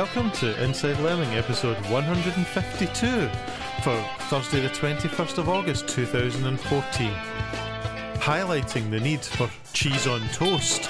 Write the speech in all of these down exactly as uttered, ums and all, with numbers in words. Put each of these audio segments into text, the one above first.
welcome to Inside Learning episode one hundred fifty-two for Thursday the twenty-first of August two thousand fourteen, highlighting the need for cheese on toast.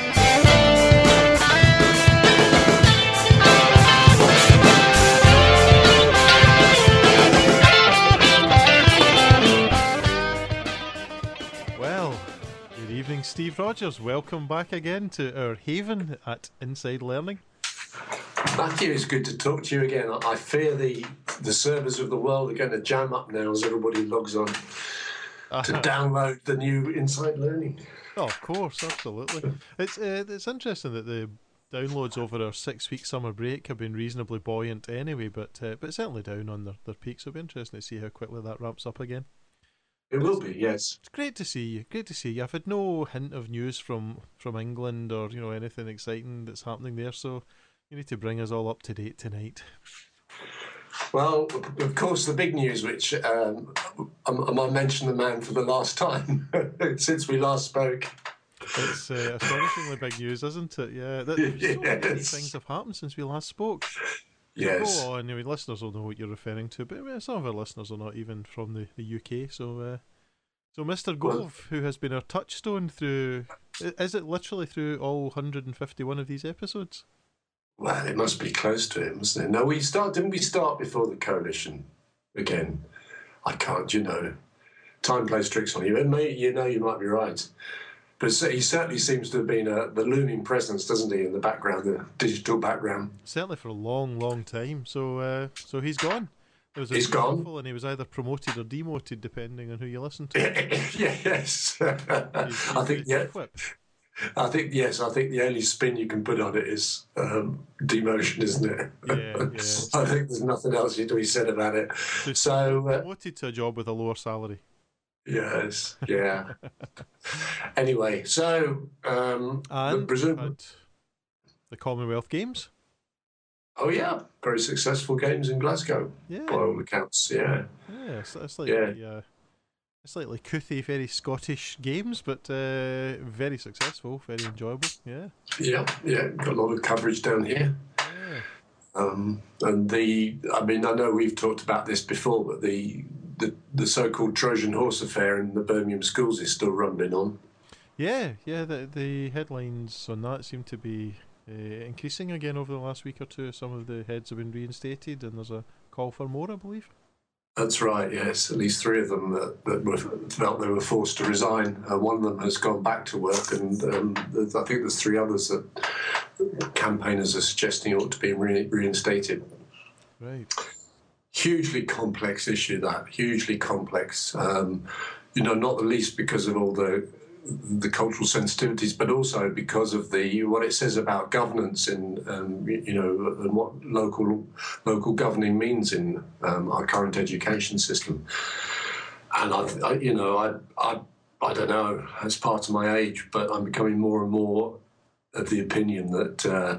Well, good evening, Steve Rogers. Welcome back again to our haven at Inside Learning. Matthew, it's good to talk to you again. I fear the the servers of the world are going to jam up now as everybody logs on uh-huh. to download the new Inside Learning. Oh, of course, absolutely. It's uh, it's interesting that the downloads over our six-week summer break have been reasonably buoyant anyway, but uh, but certainly down on their, their peaks. It'll be interesting to see how quickly that ramps up again. It will be, yes. It's great to see you. Great to see you. I've had no hint of news from, from England or you know anything exciting that's happening there, so you need to bring us all up to date tonight. Well, of course, the big news, which um, I, I mentioned the man for the last time since we last spoke. It's uh, astonishingly big news, isn't it? Yeah, that, so yes. many things have happened since we last spoke. Yes. Go on, anyway, listeners will know what you're referring to, but well, some of our listeners are not even from the, the U K, so uh, so Mister Gove, well, who has been our touchstone through, is it literally through all one hundred fifty-one of these episodes? Well, it must be close to it, mustn't it? No, we start, didn't we start before the coalition again? I can't, you know. Time plays tricks on you. And may, you know, you might be right. But he certainly seems to have been a, the looming presence, doesn't he, in the background, the digital background. Certainly for a long, long time. So uh, so he's gone. There was a he's gone. And he was either promoted or demoted, depending on who you listen to. Yes. He's, he's I think, yeah. Flip. I think, yes, I think the only spin you can put on it is um, demotion, isn't it? Yeah, yeah. I think there's nothing else to be said about it. So, so uh, promoted to a job with a lower salary. Yes, yeah. Anyway, so... Um, and the, presume- had the Commonwealth Games. Oh, yeah. Very successful games in Glasgow, yeah. by all accounts, yeah. Yeah, it's, it's like... Yeah. Uh, slightly couthy, very Scottish games, but uh, very successful, very enjoyable. Yeah, yeah, yeah. Got a lot of coverage down here. Yeah. Um, and the, I mean, I know we've talked about this before, but the the, the so-called Trojan horse affair in the Birmingham schools is still rumbling on. Yeah, yeah. The the headlines on that seem to be uh, increasing again over the last week or two. Some of the heads have been reinstated, and there's a call for more, I believe. That's right, yes. At least three of them that, that were, felt they were forced to resign. Uh, one of them has gone back to work, and um, I think there's three others that campaigners are suggesting ought to be re- reinstated. Right. Hugely complex issue, that. Hugely complex. Um, you know, not the least because of all the the cultural sensitivities, but also because of the what it says about governance in, um, you know, and what local local governing means in um, our current education system. And I, I you know, I, I, I don't know. As part of my age, but I'm becoming more and more of the opinion that uh,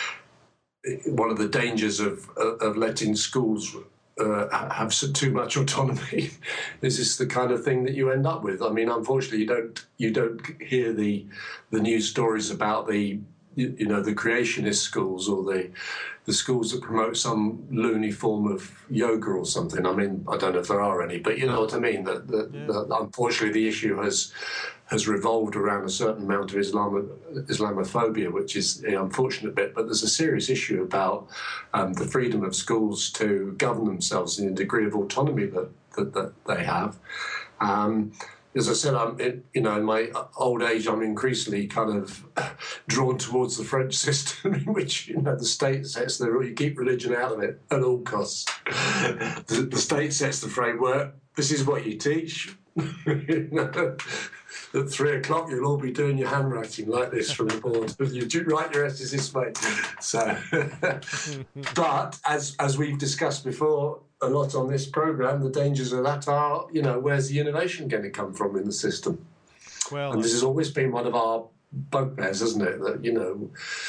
one of the dangers of of letting schools Uh, have too much autonomy. Is this the kind of thing that you end up with? I mean, unfortunately, you don't you don't hear the the news stories about the you, you know the creationist schools or the the schools that promote some loony form of yoga or something. I mean, I don't know if there are any, but you know what I mean. That, that, yeah. that unfortunately the issue has has revolved around a certain amount of Islam, Islamophobia, which is the unfortunate bit. But there's a serious issue about um, the freedom of schools to govern themselves in a degree of autonomy that that, that they have. Um, as I said, I'm, it, you know, in my old age, I'm increasingly kind of drawn towards the French system, in which you know the state sets the you keep religion out of it at all costs. the, the state sets the framework. This is what you teach. you know, at three o'clock, you'll all be doing your handwriting like this from the board. You do write your essays this way. So, but as as we've discussed before a lot on this program, the dangers of that are, you know, where's the innovation going to come from in the system? Well, and this has always been one of our bugbears, hasn't it? That you know.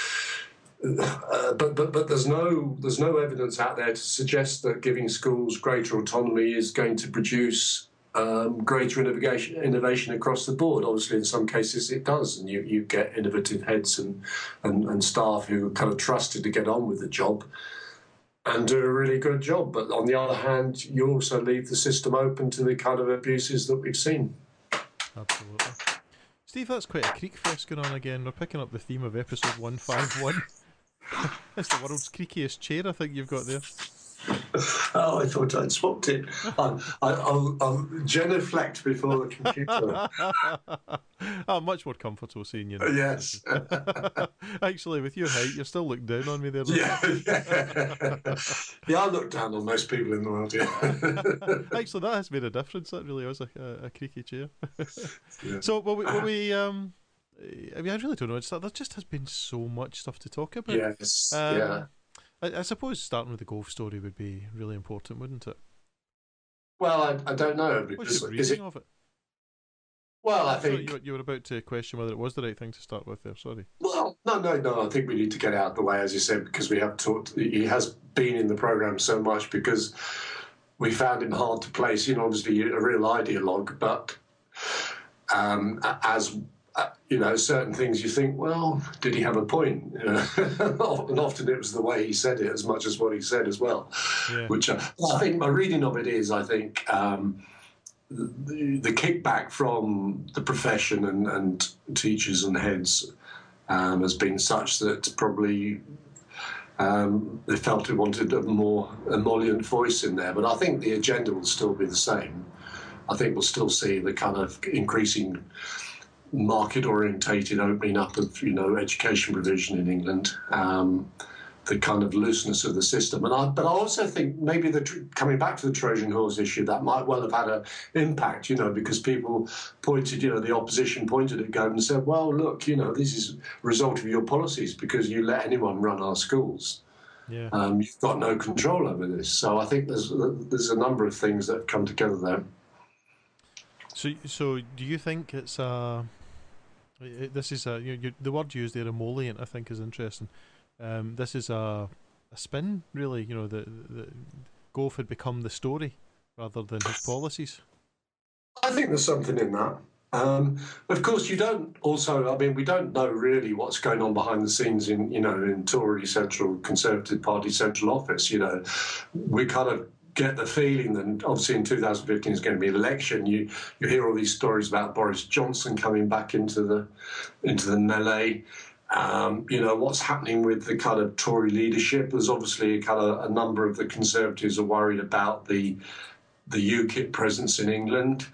Uh, but but but there's no there's no evidence out there to suggest that giving schools greater autonomy is going to produce um, greater innovation, innovation across the board. Obviously, in some cases it does, and you, you get innovative heads and, and, and staff who are kind of trusted to get on with the job and do a really good job. But on the other hand, you also leave the system open to the kind of abuses that we've seen. Absolutely. Steve, that's quite a creak fest going on again. We're picking up the theme of episode one fifty-one. It's the world's creakiest chair I think you've got there. Oh, I thought I'd swapped it. I'll, I'll, I'll genuflect before the computer. I'm much more comfortable seeing you now. Yes. Actually, with your height, you're still looking down on me there. Yeah, yeah. Yeah, I look down on most people in the world, yeah. Actually, that has made a difference. That really was a, a, a creaky chair. Yeah. So, will we, will we um, I mean, I really don't know. It's, there just has been so much stuff to talk about. Yes, um, yeah. I, I suppose starting with the Gove story would be really important, wouldn't it? Well, I, I don't know. What's your Because, reading it, of it? well, I Sorry, think... you, were- you were about to question whether it was the right thing to start with there, sorry. Well, no, no, no. I think we need to get it out of the way, as you said, because we have talked... He has been in the programme so much because we found him hard to place. You know, obviously a real ideologue, but um, as... Uh, you know, certain things you think, well, did he have a point? You know? And often it was the way he said it as much as what he said as well. Yeah. Which uh, I think my reading of it is, I think, um, the, the kickback from the profession and, and teachers and heads um, has been such that probably um, they felt it wanted a more emollient voice in there. But I think the agenda will still be the same. I think we'll still see the kind of increasing market-orientated opening up of, you know, education provision in England, um, the kind of looseness of the system. And I, but I also think maybe the coming back to the Trojan horse issue, that might well have had an impact, you know, because people pointed, you know, the opposition pointed at Gove and said, well, look, you know, this is a result of your policies because you let anyone run our schools. Yeah. Um, you've got no control over this. So I think there's there's a number of things that have come together there. So, so do you think it's a... It, this is a you, you, the word used there, emollient, I think is interesting. Um, this is a, a spin, really. You know, the, the Gove had become the story rather than his policies. I think there's something in that. Um, of course, you don't also. I mean, we don't know really what's going on behind the scenes in, you know, in Tory Central Conservative Party central office. You know, we kind of get the feeling that obviously in two thousand fifteen is going to be an election. You you hear all these stories about Boris Johnson coming back into the into the melee. Um, you know, what's happening with the kind of Tory leadership. There's obviously a kind of a number of the Conservatives are worried about the the U KIP presence in England.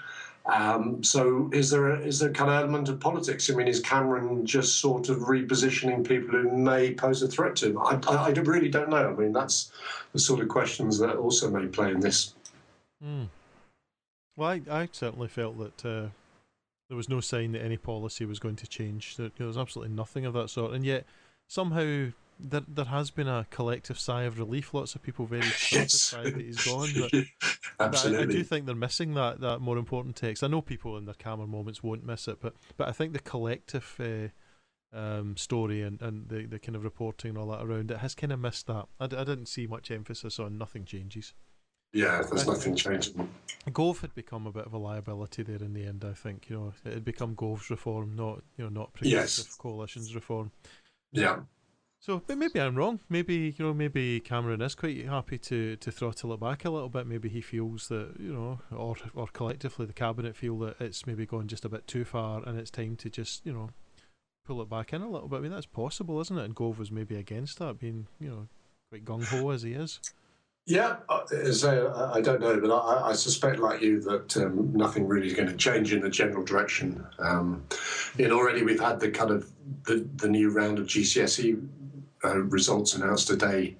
Um, so is there a, is there a kind of element of politics? I mean, is Cameron just sort of repositioning people who may pose a threat to him? I, I, I really don't know. I mean, that's the sort of questions that also may play in this. Mm. Well, I, I certainly felt that uh, there was no sign that any policy was going to change. There, there was absolutely nothing of that sort. And yet, somehow, there there has been a collective sigh of relief. Lots of people very satisfied that he's gone. But, Absolutely. but I, I do think they're missing that, that more important text. I know people in their calmer moments won't miss it, but, but I think the collective uh, um, story and, and the, the kind of reporting and all that around it has kind of missed that. I, d- I didn't see much emphasis on nothing changes. Yeah, there's I, nothing changing. Gove had become a bit of a liability there in the end. I think, you know, it had become Gove's reform, not you know not Progressive Yes. Coalition's reform. Yeah. So, but maybe I'm wrong. Maybe you know, maybe Cameron is quite happy to, to throttle it back a little bit. Maybe he feels that you know, or or collectively the cabinet feel that it's maybe gone just a bit too far, and it's time to just you know, pull it back in a little bit. I mean, that's possible, isn't it? And Gove was maybe against that, being you know, quite gung ho as he is. Yeah, as I, I don't know, but I, I suspect, like you, that um, nothing really is going to change in the general direction. Um, and already we've had the kind of the, the new round of G C S E uh, results announced today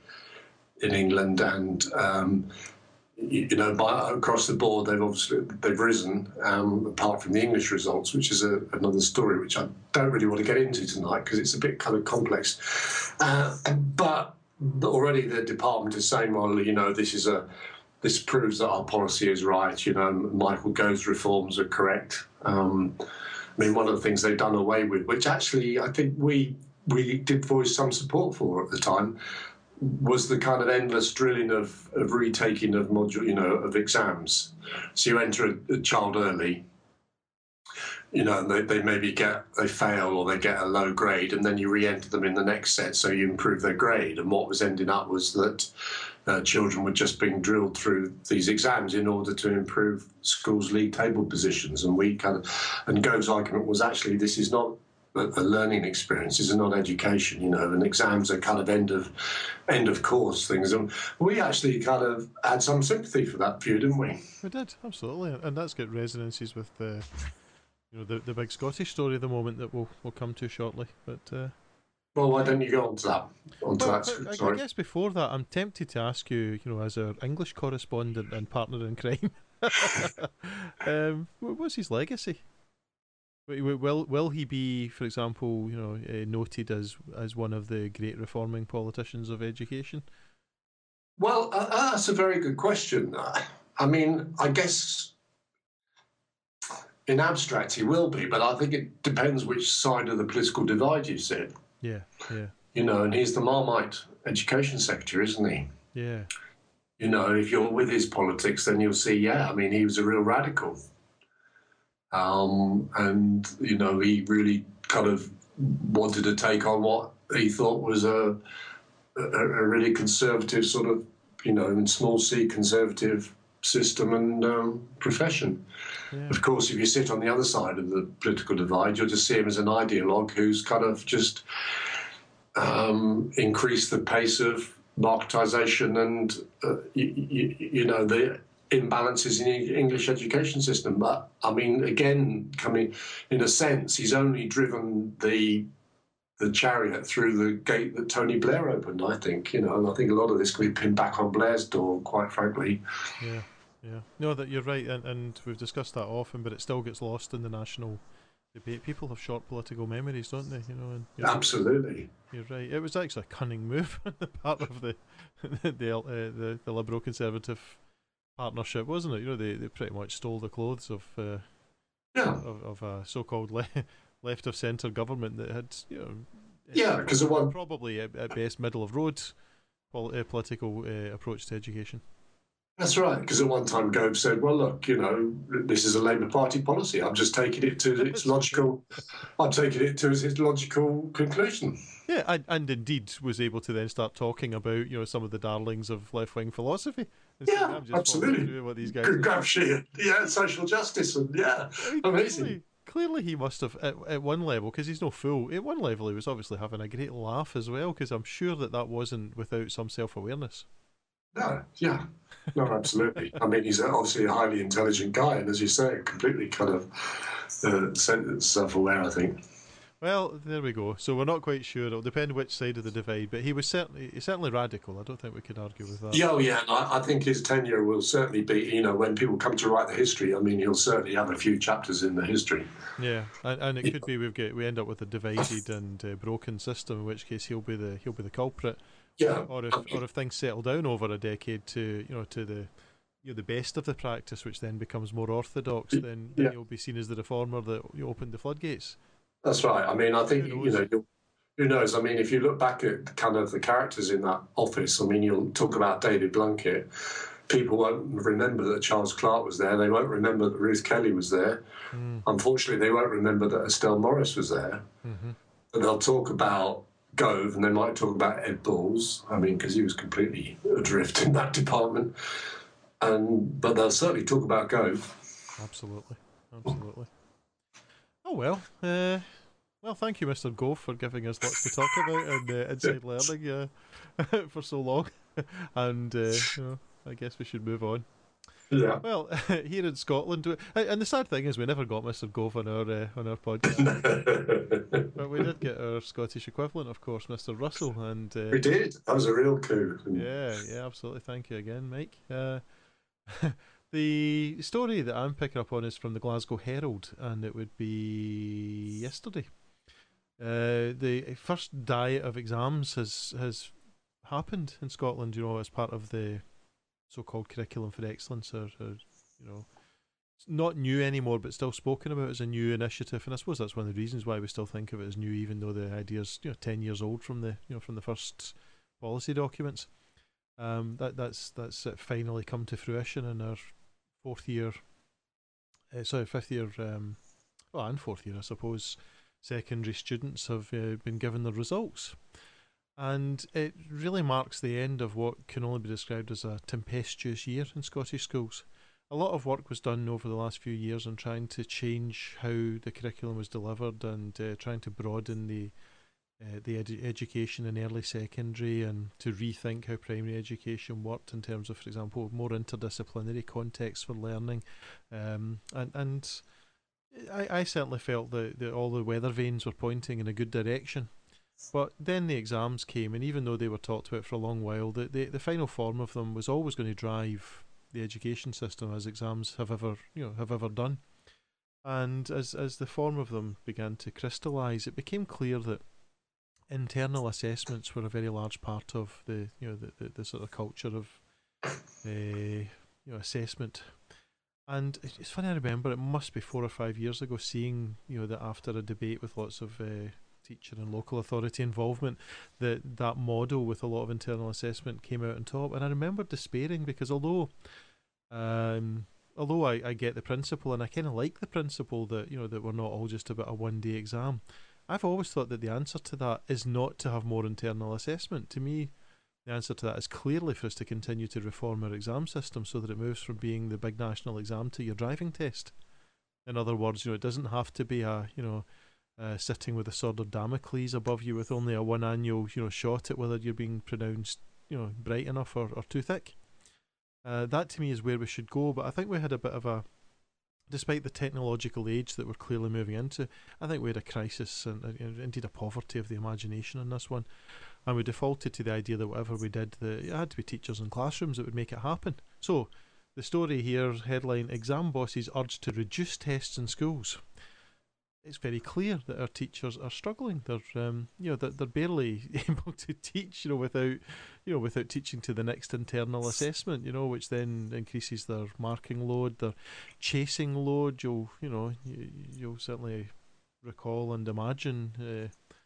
in England, and um, you, you know, by, across the board, they've obviously they've risen. Um, apart from the English results, which is a, another story, which I don't really want to get into tonight because it's a bit kind of complex, uh, but. Already the department is saying, well, you know, this is a, this proves that our policy is right. You know, Michael Gove's reforms are correct. Um, I mean, one of the things they've done away with, which actually I think we we did voice some support for at the time, was the kind of endless drilling of, of retaking of module, you know, of exams. So you enter a, a child early, you know, and they, they maybe get, they fail or they get a low grade, and then you re-enter them in the next set, so you improve their grade. And what was ending up was that uh, children were just being drilled through these exams in order to improve schools' league table positions. And we kind of, and Gove's argument was actually this is not a, a learning experience, this is not education, you know, and exams are kind of end of end of course things. And we actually kind of had some sympathy for that view, didn't we? We did, absolutely, and that's got resonances with the. You know, the the big Scottish story at the moment that we'll we'll come to shortly. But uh, well, why don't you go on to that? On to well, that. I, Sorry. I guess before that, I'm tempted to ask you, you know, as our English correspondent and partner in crime, um, what's his legacy? Will will he be, for example, you know, uh, noted as as one of the great reforming politicians of education? Well, uh, that's a very good question. I mean, I guess. In abstract, he will be, but I think it depends which side of the political divide you sit. Yeah, yeah. You know, and he's the Marmite education secretary, isn't he? Yeah. You know, if you're with his politics, then you'll see, yeah, I mean, he was a real radical. Um, and, you know, he really kind of wanted to take on what he thought was a, a, a really conservative sort of, you know, in small c conservative system and um, profession. Yeah. Of course, if you sit on the other side of the political divide, you'll just see him as an ideologue who's kind of just um, increased the pace of marketisation and, uh, you, you, you know, the imbalances in the English education system. But, I mean, again, coming in a sense, he's only driven the the chariot through the gate that Tony Blair opened, I think, you know, and I think a lot of this can be pinned back on Blair's door, quite frankly. Yeah, yeah. No, that you're right, and, and we've discussed that often, but it still gets lost in the national debate. People have short political memories, don't they? You know, and you're absolutely. You're right. It was actually a cunning move on the part of the the uh, the, the Liberal Conservative partnership, wasn't it? You know, they, they pretty much stole the clothes of uh, yeah of, of a so-called le left of centre government that had, you know, yeah, because it was probably at, at best middle of road pol uh, political uh, approach to education. That's right, because at one time Gove said, well, look, you know, this is a Labour Party policy. I'm just taking it to its logical, I'm taking it to its logical conclusion. Yeah, and, and indeed was able to then start talking about, you know, some of the darlings of left-wing philosophy. Yeah, I'm just absolutely. What these guys Good Gramsci, yeah, social justice, and yeah, I mean, amazing. Clearly, clearly he must have, at, at one level, because he's no fool, at one level he was obviously having a great laugh as well, because I'm sure that that wasn't without some self-awareness. No, yeah, no, absolutely. I mean, he's obviously a highly intelligent guy, and as you say, completely kind of uh, self-aware, I think. Well, there we go. So we're not quite sure. It'll depend which side of the divide, but he was certainly he's certainly radical. I don't think we could argue with that. Yeah, oh, yeah. I, I think his tenure will certainly be, you know, when people come to write the history, I mean, he'll certainly have a few chapters in the history. Yeah, and, and it could be we've get we end up with a divided and uh, broken system, in which case he'll be the he'll be the culprit. Yeah. Or if or if things settle down over a decade to, you know, to the you know the best of the practice, which then becomes more orthodox, then, then yeah. he'll be seen as the reformer that you opened the floodgates. That's right. I mean, I think, you know, you'll, who knows? I mean, if you look back at kind of the characters in that office, I mean, you'll talk about David Blunkett. People won't remember that Charles Clarke was there. They won't remember that Ruth Kelly was there. Mm. Unfortunately, they won't remember that Estelle Morris was there. Mm-hmm. But they'll talk about Gove, and they might talk about Ed Balls. I mean, because he was completely adrift in that department. And but they'll certainly talk about Gove. Absolutely, absolutely. Oh well, uh, well, thank you, Mister Gove, for giving us lots to talk about and uh, inside learning uh, for so long. And uh, you know, I guess we should move on. Yeah. Well, here in Scotland, and the sad thing is, we never got Mister Gove on our uh, on our podcast, but we did get our Scottish equivalent, of course, Mister Russell, and uh, we did. That was a real coup. Yeah, yeah, absolutely. Thank you again, Mike. Uh, The story that I'm picking up on is from the Glasgow Herald, and it would be yesterday. Uh, the first diet of exams has has happened in Scotland, you know, as part of the so-called curriculum for excellence, or, or you know, it's not new anymore, but still spoken about as a new initiative. And I suppose that's one of the reasons why we still think of it as new, even though the idea's, you know, ten years old from the you know from the first policy documents. Um, that that's that's finally come to fruition in our fourth year, uh, sorry, fifth year, um, well, and fourth year, I suppose. Secondary students have uh, been given their results, and it really marks the end of what can only be described as a tempestuous year in Scottish schools. A lot of work was done over the last few years on trying to change how the curriculum was delivered and uh, trying to broaden the uh, the edu- education in early secondary, and to rethink how primary education worked in terms of, for example, more interdisciplinary contexts for learning. Um, and and I, I certainly felt that, that all the weather vanes were pointing in a good direction. But then the exams came, and even though they were talked about for a long while, the, the, the final form of them was always going to drive the education system, as exams have ever you know have ever done. And as as the form of them began to crystallise, it became clear that internal assessments were a very large part of the you know the, the, the sort of culture of uh, you know assessment. And it's funny, I remember it must be four or five years ago, seeing you know that after a debate with lots of uh, teacher and local authority involvement, that that model with a lot of internal assessment came out on top. And I remember despairing, because although um, although I, I get the principle, and I kind of like the principle that you know that we're not all just about a one day exam, I've always thought that the answer to that is not to have more internal assessment. To me, the answer to that is clearly for us to continue to reform our exam system so that it moves from being the big national exam to your driving test. In other words, you know, it doesn't have to be a, you know, uh, sitting with a sword of Damocles above you with only a one annual, you know, shot at whether you're being pronounced, you know, bright enough or, or too thick. Uh, that to me is where we should go. But I think we had a bit of a, despite the technological age that we're clearly moving into, I think we had a crisis and, and indeed a poverty of the imagination in this one. And we defaulted to the idea that whatever we did, that it had to be teachers in classrooms that would make it happen. So, the story here, headline, exam bosses urged to reduce tests in schools. It's very clear that our teachers are struggling. They're, um, you know, they're, they're barely able to teach, you know, without, you know, without teaching to the next internal assessment, you know, which then increases their marking load, their chasing load. You'll, you know, you, you'll certainly recall and imagine. Uh,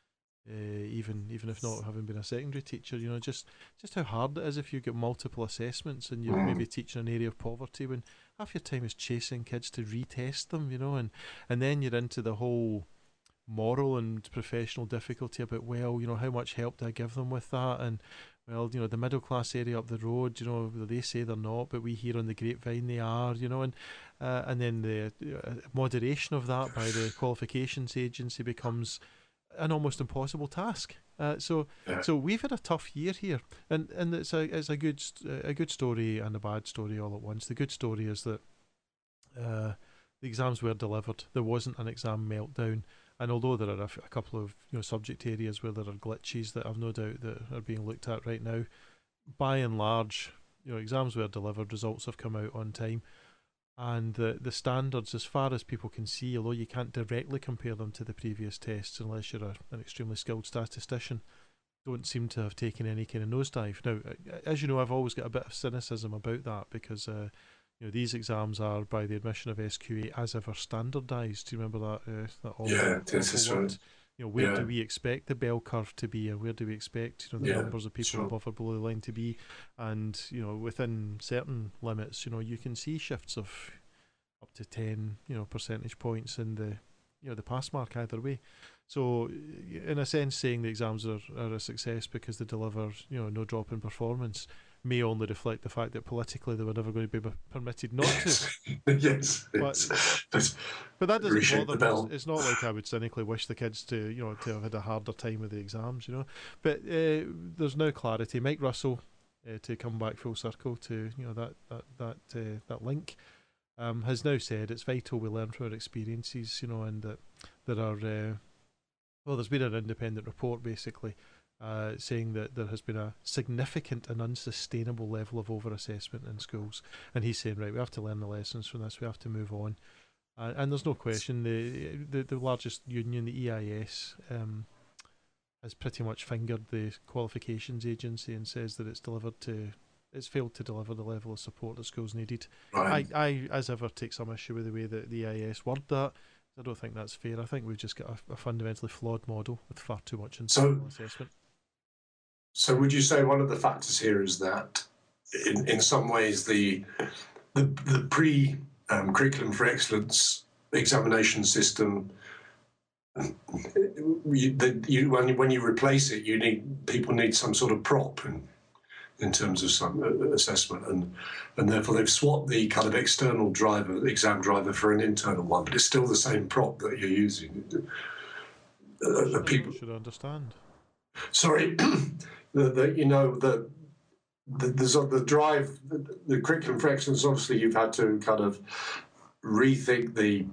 uh, even even if not having been a secondary teacher, you know, just just how hard it is if you get multiple assessments and you're maybe teaching an area of poverty when half your time is chasing kids to retest them, you know, and and then you're into the whole moral and professional difficulty about, well, you know, how much help do I give them with that, and well, you know, the middle class area up the road, you know, they say they're not, but we hear on the grapevine they are, you know, and uh, and then the uh, moderation of that by the qualifications agency becomes an almost impossible task. Uh, so, Yeah. so we've had a tough year here, and and it's a it's a good a good story and a bad story all at once. The good story is that uh, the exams were delivered. There wasn't an exam meltdown, and although there are a, f- a couple of you know subject areas where there are glitches that I've no doubt that are being looked at right now, by and large, you know, exams were delivered. Results have come out on time, and the the standards, as far as people can see, although you can't directly compare them to the previous tests unless you're a, an extremely skilled statistician, don't seem to have taken any kind of nosedive. Now, as you know, I've always got a bit of cynicism about that, because uh, you know these exams are, by the admission of S Q A, as ever standardised. Do you remember that uh, that awful, Yeah, this awful is word? right. You know, where Yeah, do we expect the bell curve to be, and where do we expect you know the yeah, numbers of people sure. above or below the line to be? And you know, within certain limits, you know, you can see shifts of up to ten, you know, percentage points in the, you know, the pass mark either way. So, in a sense, saying the exams are, are a success because they deliver, you know, no drop in performance may only reflect the fact that politically they were never going to be permitted not to. Yes, yes, But it's, it's but that doesn't reshape bother the me. It's, bell. it's not like I would cynically wish the kids to, you know, to have had a harder time with the exams, you know. But uh, there's now clarity. Mike Russell, uh, to come back full circle to, you know, that that that uh, that link, um, has now said it's vital we learn from our experiences, you know, and that there are, uh, well, there's been an independent report basically uh, saying that there has been a significant and unsustainable level of overassessment in schools. And he's saying, right, we have to learn the lessons from this, we have to move on. Uh, and there's no question, the, the, the largest union, the E I S, um, has pretty much fingered the qualifications agency and says that it's delivered to it's failed to deliver the level of support that schools needed. Right. I, I as ever take some issue with the way that the E I S word that. I don't think that's fair. I think we've just got a, a fundamentally flawed model with far too much So internal assessment. So would you say one of the factors here is that in, in some ways the the, the pre um, curriculum for excellence examination system, you, the, you, when, you, when you replace it, you need people need some sort of prop in, in terms of some uh, assessment, and and therefore they've swapped the kind of external driver, exam driver, for an internal one, but it's still the same prop that you're using. Uh, the people should understand. Sorry, the, the you know the the, the, the drive, the, the curriculum for excellence. Obviously, you've had to kind of rethink the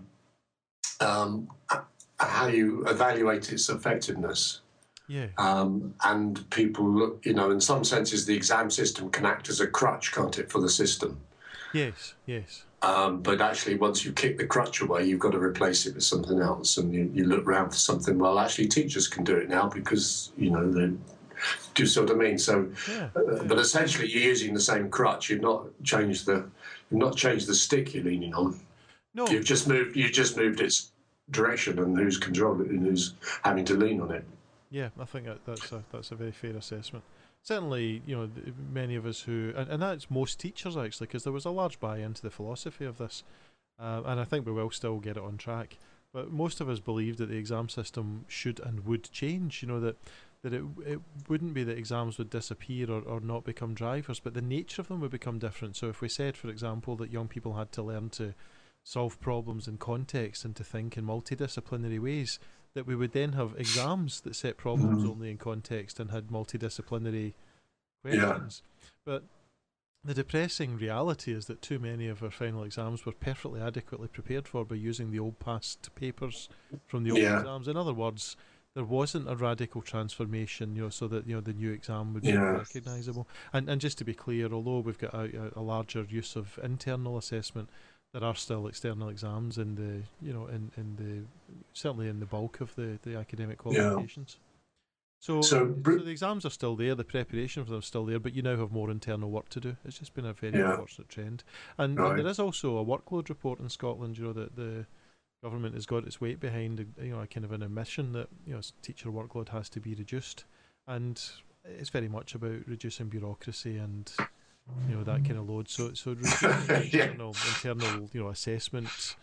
um, how you evaluate its effectiveness. Yeah. Um, and people look, you know, in some senses, the exam system can act as a crutch, can't it, for the system? Yes, yes. Um, but actually, once you kick the crutch away, you've got to replace it with something else. And you, you look around for something, well, actually, teachers can do it now because, you know, they do you see what I mean? So, yeah, uh, yeah. but essentially, you're using the same crutch. You've not changed the, you've not changed the stick you're leaning on. No. You've just moved, you've just moved its direction and who's controlling it and who's having to lean on it. Yeah, I think that, that's a that's a very fair assessment. Certainly, you know, many of us who, and, and that's most teachers actually, because there was a large buy-in to the philosophy of this, uh, and I think we will still get it on track. But most of us believe that the exam system should and would change. You know, that that it it wouldn't be that exams would disappear or, or not become drivers, but the nature of them would become different. So if we said, for example, that young people had to learn to solve problems in context and to think in multidisciplinary ways, that we would then have exams that set problems mm. only in context and had multidisciplinary questions. Yeah. But the depressing reality is that too many of our final exams were perfectly adequately prepared for by using the old past papers from the old yeah. exams. In other words, there wasn't a radical transformation, you know, so that, you know, the new exam would be yeah. recognisable. And and just to be clear, although we've got a, a larger use of internal assessment, there are still external exams in the, you know, in, in the, certainly in the bulk of the, the academic qualifications. Yeah. So, so, so the exams are still there, the preparation for them is still there, but you now have more internal work to do. It's just been a very yeah. unfortunate trend. And, right. and there is also a workload report in Scotland, you know, that the government has got its weight behind, you know, a kind of an admission that, you know, teacher workload has to be reduced. And it's very much about reducing bureaucracy and, you know, that kind of load. So, so reducing yeah. internal, internal, you know, assessment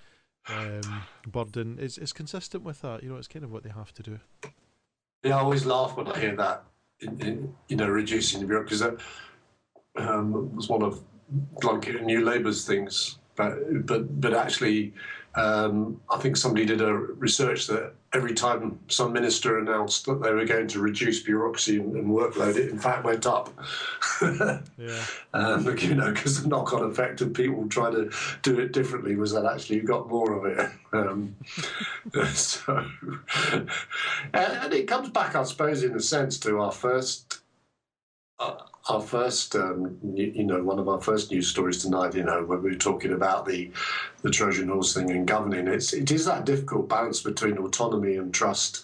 um, burden is is consistent with that. You know, it's kind of what they have to do. Yeah, I always laugh when I hear that. In, in, you know, reducing the bureaucracy. That um, was one of like New Labour's things. But but but actually, um, I think somebody did a research that every time some minister announced that they were going to reduce bureaucracy and, and workload, it in fact went up. yeah. Um, you know, because the knock-on effect of people trying to do it differently was that actually you got more of it. Um, so, and it comes back, I suppose, in a sense, to our first. Uh, Our first, um, you, you know, one of our first news stories tonight, you know, when we were talking about the, the Trojan horse thing and governing, it's, it is that difficult balance between autonomy and trust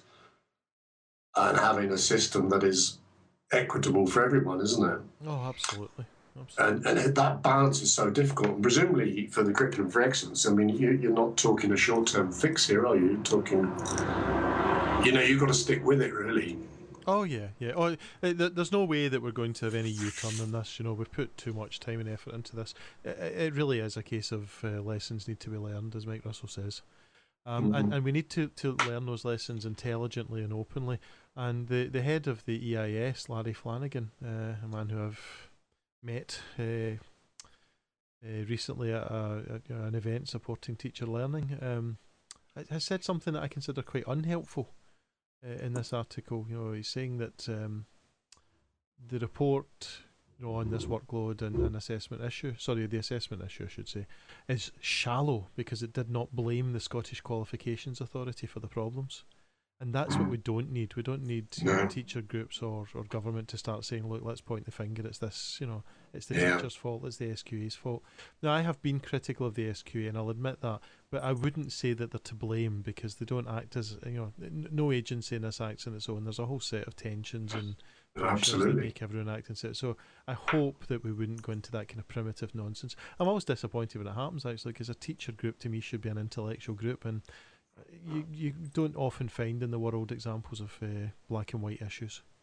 and having a system that is equitable for everyone, isn't it? Oh, absolutely. absolutely. And, and that balance is so difficult. And presumably for the curriculum for excellence, I mean, you, you're not talking a short-term fix here, are you? You're talking, you know, you've got to stick with it, really. Oh yeah, yeah. Oh, there's no way that we're going to have any U-turn on this. You know, we've put too much time and effort into this. It really is a case of uh, lessons need to be learned, as Mike Russell says, um, mm-hmm. and and we need to, to learn those lessons intelligently and openly. And the the head of the E I S, Larry Flanagan, uh, a man who I've met uh, uh, recently at a, a, an event supporting teacher learning, um, has said something that I consider quite unhelpful. In this article, you know, he's saying that um, the report, you know, on this workload and, and assessment issue, sorry, the assessment issue, I should say, is shallow because it did not blame the Scottish Qualifications Authority for the problems. And that's what we don't need. We don't need you know, teacher groups or, or government to start saying, look, let's point the finger. It's this, you know, it's the yeah. teacher's fault. It's the S Q A's fault. Now, I have been critical of the S Q A, and I'll admit that, but I wouldn't say that they're to blame because they don't act as, you know, no agency in this acts on its own. There's a whole set of tensions and pressures that make everyone act in it. So I hope that we wouldn't go into that kind of primitive nonsense. I'm always disappointed when it happens, actually, because a teacher group to me should be an intellectual group, and You you don't often find in the world examples of uh, black and white issues.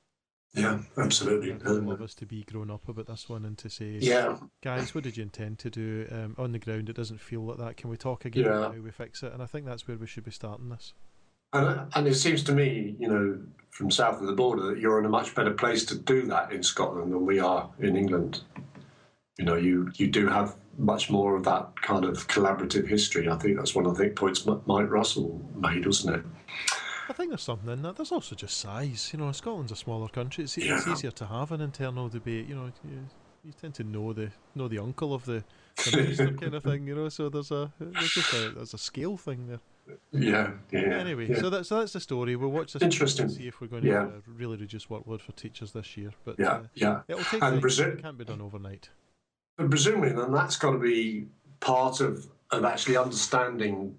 Yeah, absolutely. I'd really love us to be grown up about this one and to say, Yeah, guys, what did you intend to do? Um, on the ground, it doesn't feel like that. Can we talk again yeah. about how we fix it? And I think that's where we should be starting this. And, and it seems to me, you know, from south of the border, that you're in a much better place to do that in Scotland than we are in England. You know, you, you do have much more of that kind of collaborative history. I think that's one of the points Mike Russell made, wasn't it? I think there's something in that. There's also just size. You know, Scotland's a smaller country. It's, it's Yeah. easier to have an internal debate. You know, you, you tend to know the know the uncle of the, the minister kind of thing. You know, so there's a there's just a there's a scale thing there. Yeah, yeah. Anyway, yeah. so that's so that's the story. We'll watch this Interesting. and see if we're going to Yeah. uh, really reduce workload for teachers this year. But Yeah, uh, yeah. it'll take And time. Brazil- It can't be done overnight. But presumably, then that's got to be part of, of actually understanding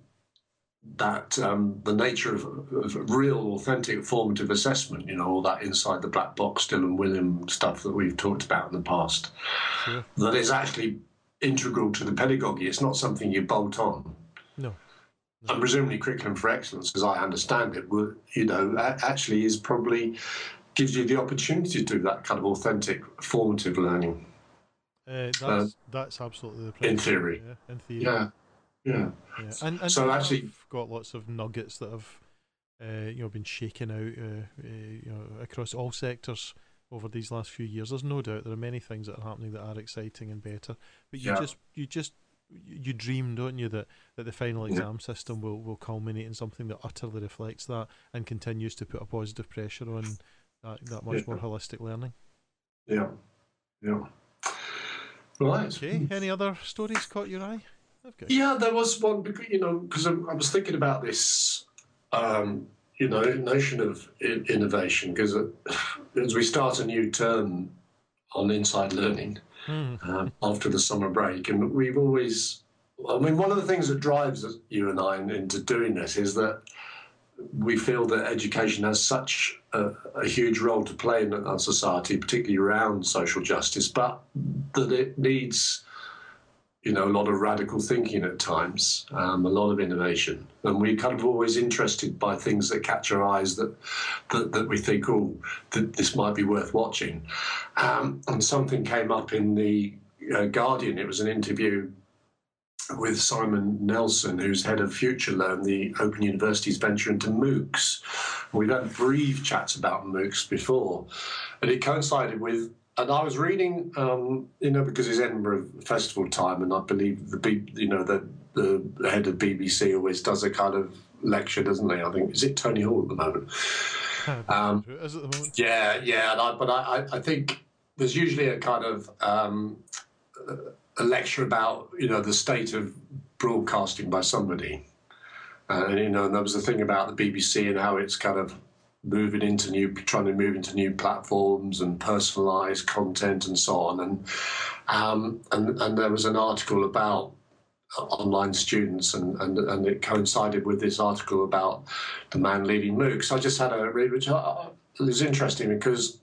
that um, the nature of, of real, authentic, formative assessment, you know, all that inside the black box, Dylan William stuff that we've talked about in the past, Sure. that is actually integral to the pedagogy. It's not something you bolt on. No. And presumably curriculum for excellence, as I understand it, will, you know, actually is probably gives you the opportunity to do that kind of authentic, formative learning. Uh, that's Uh, that's absolutely the in principle. theory. Yeah, in theory. Yeah, yeah. Yeah. And, and So we actually- have got lots of nuggets that have, uh, you know, been shaken out, uh, uh, you know, across all sectors over these last few years. There's no doubt there are many things that are happening that are exciting and better. But you Yeah. just, you just, you dream, don't you, that, that the final Yeah. exam system will, will culminate in something that utterly reflects that and continues to put a positive pressure on that, that much Yeah. more holistic learning. Yeah, yeah. Right. Okay. Any other stories caught your eye? Okay. Yeah, there was one, because, you know, because I, I was thinking about this, um, you know, notion of I- innovation, because as we start a new term on Inside Learning Hmm. um, after the summer break, and we've always, I mean, one of the things that drives us- you and I into doing this is that we feel that education has such a, a huge role to play in our society, particularly around social justice, but that it needs, you know, a lot of radical thinking at times, um, a lot of innovation. And we're kind of always interested by things that catch our eyes, that that, that we think, oh, that this might be worth watching. Um, and something came up in the uh, Guardian. It was an interview with Simon Nelson, who's head of FutureLearn, the Open University's venture into MOOCs. We've had brief chats about MOOCs before, and it coincided with, and I was reading, um, you know, because it's Edinburgh Festival time, and I believe the B, you know, the, the head of B B C always does a kind of lecture, doesn't he? I think, is it Tony Hall at the moment? Um, Is it the moment? Yeah, yeah, and I, but I, I think there's usually a kind of um, a lecture about, you know, the state of broadcasting by somebody, uh, and you know, and there was the thing about the B B C and how it's kind of moving into new, trying to move into new platforms and personalised content and so on, and um, and and there was an article about online students, and, and and it coincided with this article about the man leading MOOCs. I just had a read, which uh, is interesting because,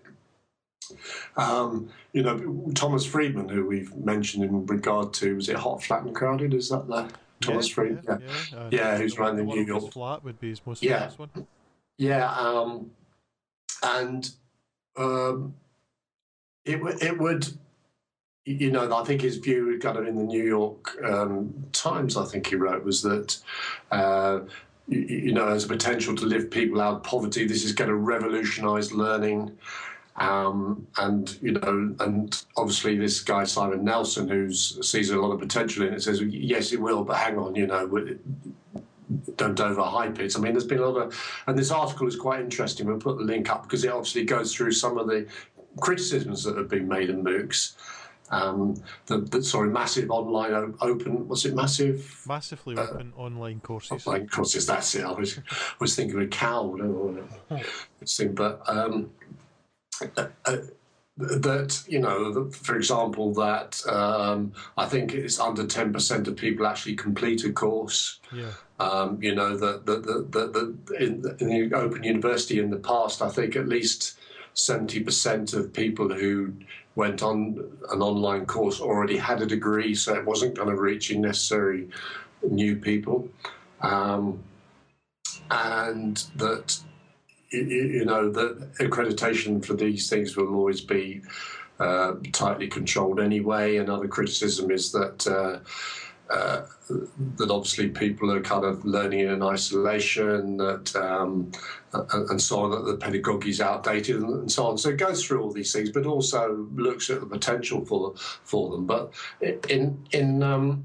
um, you know, Thomas Friedman, who we've mentioned in regard to, was it Hot, Flat and Crowded? Is that the Thomas yeah, Friedman? Yeah, Yeah, yeah. Uh, yeah, who's the, running the the New World is York. Flat would be his most Yeah. famous one. Yeah, um, and um, it would it would. You know, I think his view, kind of in the New York um, Times, I think he wrote, was that, uh, you, you know, there's a potential to lift people out of poverty. This is going to revolutionise learning. Um, and, you know, and obviously this guy, Simon Nelson, who sees a lot of potential in it, says, yes, it will, but hang on, you know, don't overhype it. I mean, there's been a lot of, and this article is quite interesting. We'll put the link up because it obviously goes through some of the criticisms that have been made in MOOCs. Um, the, the sorry, massive online o- open. Was it massive? Massively Uh, open online courses. Online courses. That's it. I was was thinking of a cow. Or thing, but um, uh, uh, that, you know, for example, that um, I think it's under ten percent of people actually complete a course. Yeah. Um, you know, that the, the, the, the, in, the, in the Open University in the past, I think at least seventy percent of people who went on an online course already had a degree, so it wasn't kind of reaching necessary new people. Um, and that, you, you know, the accreditation for these things will always be uh, tightly controlled anyway. Another criticism is that uh, uh, that obviously people are kind of learning in isolation, that um, and, and so on, that the pedagogy is outdated and, and so on. So it goes through all these things, but also looks at the potential for for them. But in in um,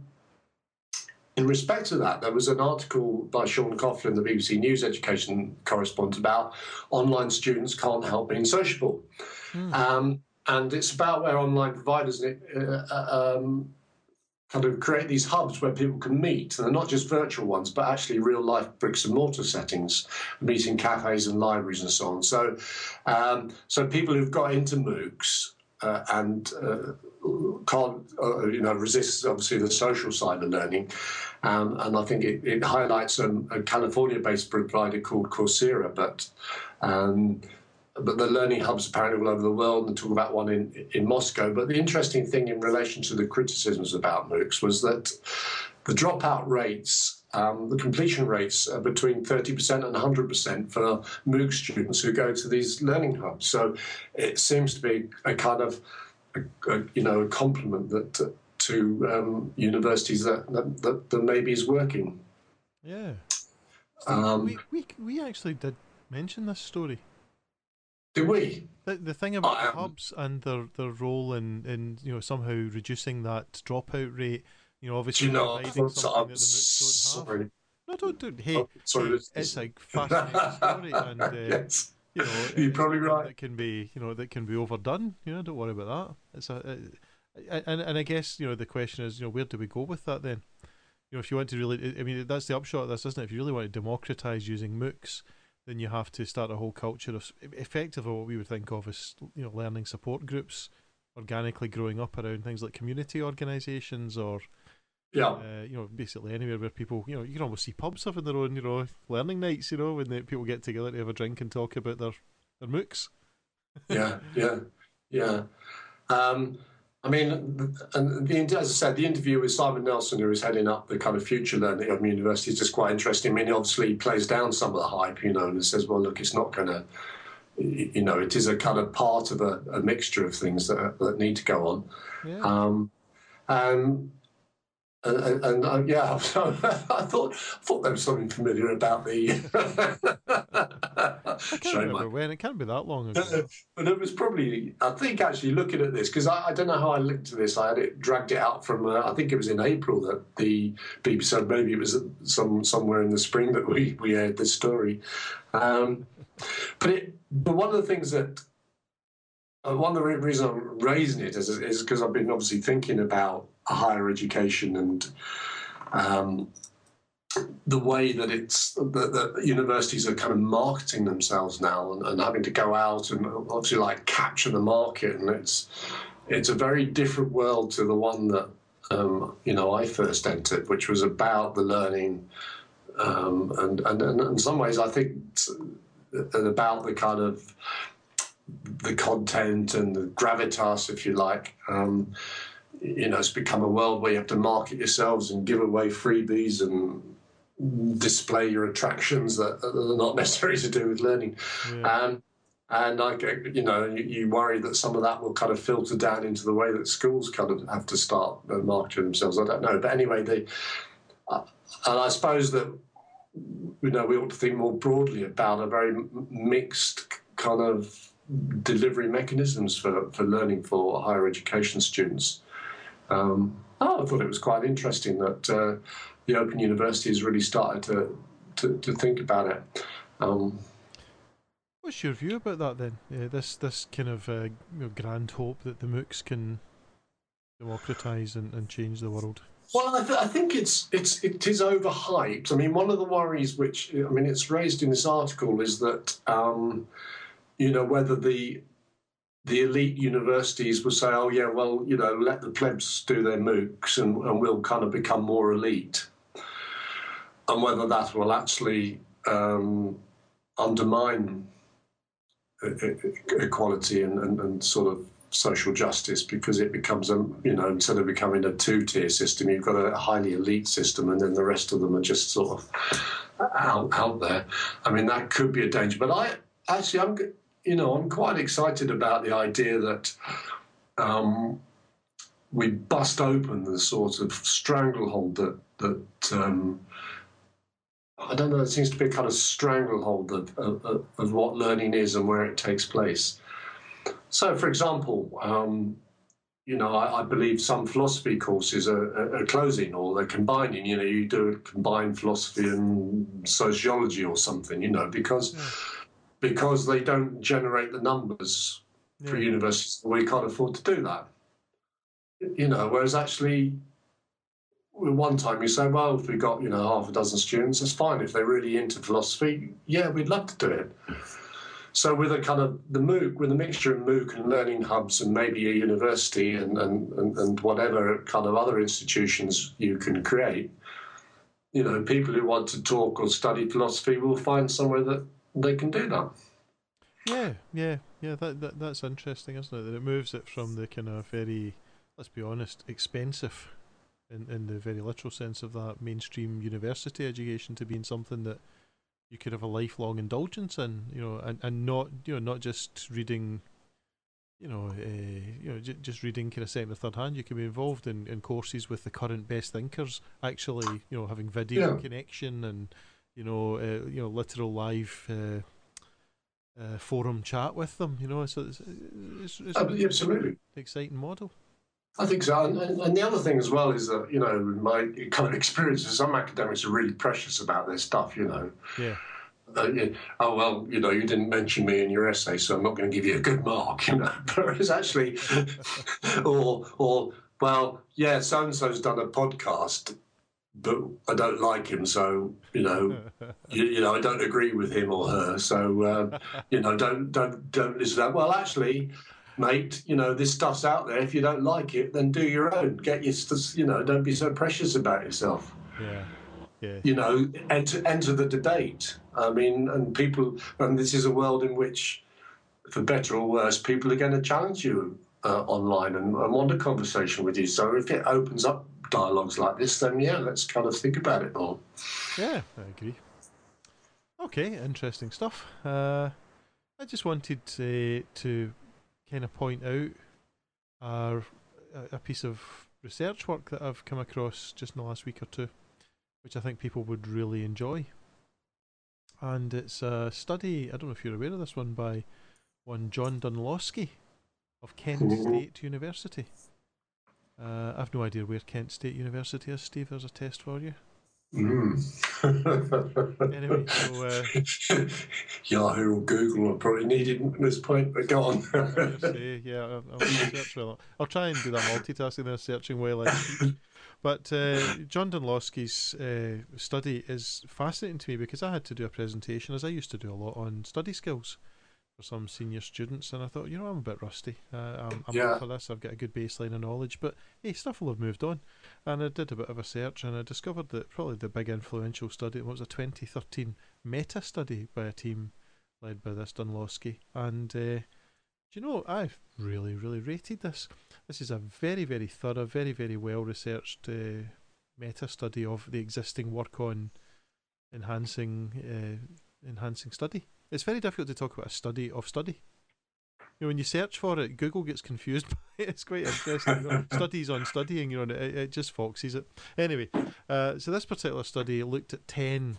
in respect to that, there was an article by Sean Coughlin, the B B C News education correspondent, about online students can't help being sociable. Mm. Um, and it's about where online providers uh, um, kind of create these hubs where people can meet. And they're not just virtual ones, but actually real-life bricks and mortar settings, meeting cafes and libraries and so on. So, um, so people who've got into MOOCs uh, and uh, can't, uh, you know, resist obviously the social side of learning. Um, and I think it, it highlights um, a California-based provider called Coursera, but um, but the learning hubs apparently all over the world, and talk about one in, in Moscow. But the interesting thing in relation to the criticisms about MOOCs was that the dropout rates, um, the completion rates are between thirty percent and one hundred percent for MOOC students who go to these learning hubs. So it seems to be a kind of, a, a, you know, a compliment that uh, to um, universities that, that, that, that maybe is working. Yeah. Um, we, we, we actually did mention this story. Did we? The, the thing about um, hubs and their, their role in, in, you know, somehow reducing that dropout rate, you know, obviously do you know, providing so something I'm that the MOOCs don't sorry. have. No, don't, don't. Hey, oh, sorry, hey it's a fascinating story, and uh, yes. you know, you're probably right. That can be, you know, that can be overdone. You know, don't worry about that. It's a, it, and and I guess, you know, the question is, you know, where do we go with that then? You know, if you want to really, I mean, that's the upshot of this, isn't it? If you really want to democratise using MOOCs, then you have to start a whole culture of effectively what we would think of as, you know, learning support groups organically growing up around things like community organisations or, yeah, uh, you know, basically anywhere where people, you know, you can almost see pubs having their own, you know, learning nights, you know, when the, people get together to have a drink and talk about their, their MOOCs. yeah, yeah, yeah. Um, I mean, and the, as I said, the interview with Simon Nelson, who is heading up the kind of future learning of university, is just quite interesting. I mean, he obviously plays down some of the hype, you know, and says, well, look, it's not going to, you know, it is a kind of part of a, a mixture of things that, that need to go on. Yeah. Um, and, and, and uh, yeah, so I thought I thought there was something familiar about the. I can't remember when. It can't be that long ago. Uh, but it was probably, I think, actually looking at this, because I, I don't know how I linked to this. I had it dragged it out from, uh, I think it was in April that the B B C, maybe it was some somewhere in the spring that we, we aired this story. Um, but, it, but one of the things that, uh, one of the reasons I'm raising it is because I've been obviously thinking about higher education and um, the way that it's that, that universities are kind of marketing themselves now and, and having to go out and obviously like capture the market, and it's it's a very different world to the one that um, you know I first entered, which was about the learning um, and, and and in some ways I think and about the kind of the content and the gravitas, if you like. Um, you know, it's become a world where you have to market yourselves and give away freebies and display your attractions that are not necessary to do with learning. Yeah. Um, and, I, you know, you, you worry that some of that will kind of filter down into the way that schools kind of have to start marketing themselves. I don't know. But anyway, the, uh, and I suppose that, you know, we ought to think more broadly about a very mixed kind of delivery mechanisms for, for learning for higher education students. Um, oh, I thought it was quite interesting that uh, the Open University has really started to, to, to think about it. Um, What's your view about that then? Uh, this this kind of uh, you know, grand hope that the MOOCs can democratise and, and change the world? Well, I, th- I think it's it's it is overhyped. I mean, one of the worries which I mean it's raised in this article is that um, you know whether the the elite universities will say, oh, yeah, well, you know, let the plebs do their MOOCs and, and we'll kind of become more elite. And whether that will actually um, undermine equality and, and, and sort of social justice, because it becomes, a, you know, instead of becoming a two-tier system, you've got a highly elite system and then the rest of them are just sort of out, out there. I mean, that could be a danger. But I... actually, I'm, you know, I'm quite excited about the idea that um, we bust open the sort of stranglehold that that um, I don't know. There seems to be a kind of stranglehold of, of, of what learning is and where it takes place. So, for example, um, you know, I, I believe some philosophy courses are, are closing or they're combining. You know, you do a combined philosophy and sociology or something. You know, because Yeah. because they don't generate the numbers for Yeah. universities. We can't afford to do that. You know, whereas actually, one time you say, well, if we got, you know, half a dozen students, that's fine. If they're really into philosophy, yeah, we'd love to do it. So with a kind of the MOOC, with a mixture of MOOC and learning hubs and maybe a university and, and, and, and whatever kind of other institutions you can create, you know, people who want to talk or study philosophy will find somewhere that they can do that. Yeah, yeah, yeah. That, that that's interesting, isn't it? That it moves it from the kind of very, let's be honest, expensive, in in the very literal sense of that, mainstream university education, to being something that you could have a lifelong indulgence in, you know, and, and not, you know, not just reading, you know, uh, you know, j- just reading kind of second or third hand. You can be involved in, in courses with the current best thinkers, actually, you know, having video Yeah, connection and, you know, uh, you know, literal live uh, uh, forum chat with them. You know, so it's it's, it's a really absolutely. exciting model. I think so. And, and, and the other thing as well is that, you know, my kind of experience is some academics are really precious about their stuff, you know. Yeah, Uh, yeah, oh, well, you know, you didn't mention me in your essay, so I'm not going to give you a good mark, you know. But it's actually, or, or, well, yeah, so and so's done a podcast, but I don't like him, so, you know, you, you know, I don't agree with him or her, so, uh, you know, don't, don't, don't listen to that. Well, actually, mate, you know, this stuff's out there. If you don't like it, then do your own. Get your, you know, don't be so precious about yourself. yeah, yeah, You know, enter enter the debate. I mean, and people, and this is a world in which, for better or worse, people are going to challenge you uh, online and, and want a conversation with you. So if it opens up dialogues like this, then yeah, let's kind of think about it more. yeah. I agree. Okay, interesting stuff. Uh, I just wanted to to kind of point out a, a piece of research work that I've come across just in the last week or two, which I think people would really enjoy. And it's a study, I don't know if you're aware of this one, by one John Dunlosky of Kent State University. Uh, I've no idea where Kent State University is, Steve. There's a test for you. Mm. Anyway, so uh, Yahoo or Google are probably needed at this point, but go on. I was going to say, yeah, I'll, I'll search well. I'll try and do that multitasking there, searching while I speak. But uh, John Dunlosky's uh, study is fascinating to me because I had to do a presentation, as I used to do a lot, on study skills for some senior students, and I thought, you know, I'm a bit rusty. Uh, I'm, I'm Yeah. up for this. I've got a good baseline of knowledge, but hey, stuff will have moved on. And I did a bit of a search, and I discovered that probably the big influential study was a twenty thirteen meta study by a team led by this Dunlosky, and uh, do you know, I've really, really rated this. This is a very, very thorough, very, very well researched uh, meta study of the existing work on enhancing uh, enhancing study. It's very difficult to talk about a study of study. You know, when you search for it, Google gets confused by it. It's quite interesting. You know, studies on studying, you know, it, it just foxes it. Anyway, uh, so this particular study looked at ten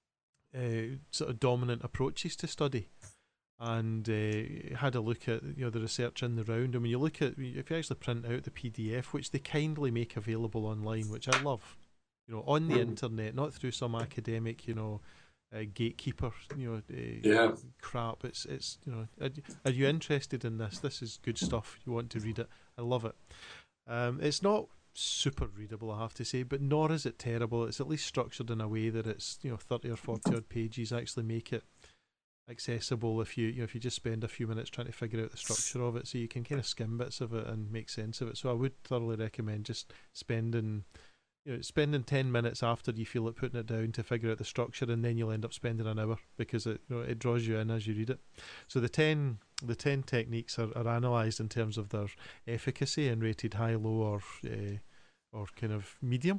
uh, sort of dominant approaches to study, and uh, had a look at, you know, the research in the round. And when you look at, if you actually print out the P D F, which they kindly make available online, which I love, you know, on the internet, not through some academic, you know, uh, gatekeeper, you know, uh, Yeah. crap. It's it's you know, are, are you interested in this? This is good stuff. You want to read it? I love it. Um, it's not super readable, I have to say, but nor is it terrible. It's at least structured in a way that it's, you know, thirty or forty odd pages actually make it accessible if you, you know, if you just spend a few minutes trying to figure out the structure of it, so you can kind of skim bits of it and make sense of it. So I would thoroughly recommend just spending, you know, spending ten minutes after you feel it, putting it down to figure out the structure, and then you'll end up spending an hour because it, you know, it draws you in as you read it. So the ten the ten techniques are, are analysed in terms of their efficacy and rated high, low, or uh, or kind of medium.